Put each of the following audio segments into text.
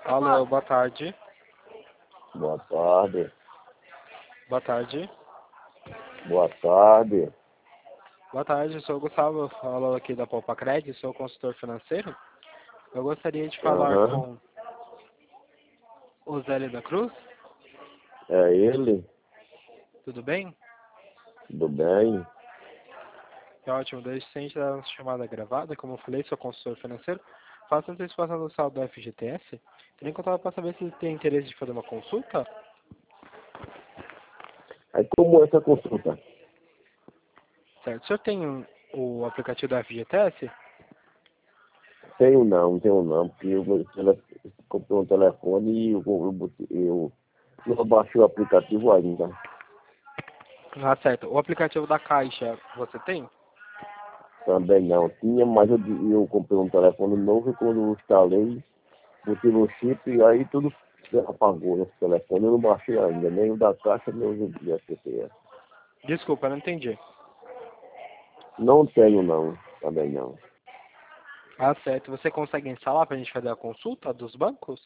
Alô, boa tarde. Boa tarde. Boa tarde. Boa tarde. Boa tarde, eu sou o Gustavo, falo aqui da Poupa Cred, sou consultor financeiro. Eu gostaria de falar Aham. com o Zélio da Cruz. É ele? Tudo bem? Tudo bem? É ótimo, desde sempre da nossa chamada gravada, como eu falei, sou consultor financeiro. Faço antecipação do saldo do FGTS. Também contava para saber se tem interesse de fazer uma consulta. Aí como é essa consulta? Certo, o senhor tem o aplicativo do FGTS? Tenho não, porque comprei um telefone e eu não baixei o aplicativo ainda. Ah, certo. O aplicativo da Caixa, você tem? Também não. Tinha, mas eu comprei um telefone novo e quando eu instalei, botei no chip e aí tudo apagou nesse telefone. Eu não baixei ainda, nem o da Caixa, nem o do FTS. Desculpa, eu não entendi. Não tenho não, também não. Ah, certo. Você consegue instalar para a gente fazer a consulta dos bancos?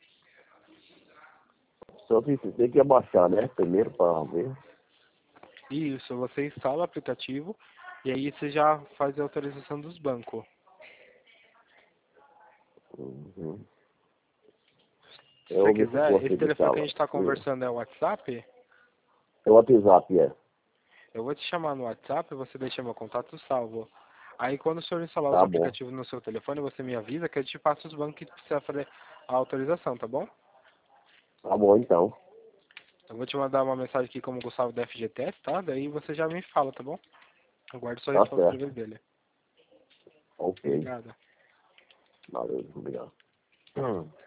Só que você tem que abaixar, né? Primeiro para ver. Isso, você instala o aplicativo e aí você já faz a autorização dos bancos. Uhum. Se É você o que quiser, esse você de telefone que a sala. gente está conversando é o WhatsApp. É o WhatsApp, é. Eu vou te chamar no WhatsApp e você deixa meu contato salvo. Aí quando o senhor instalar os Tá bom. aplicativos no seu telefone, você me avisa que a gente passa os bancos que precisa fazer a autorização, tá bom? Tá bom então. Eu vou te mandar uma mensagem aqui como Gustavo da FGTS, tá? Daí você já me fala, tá bom? Aguardo sua Tá resposta através certo. dele. Ok. Obrigado. Valeu, obrigado.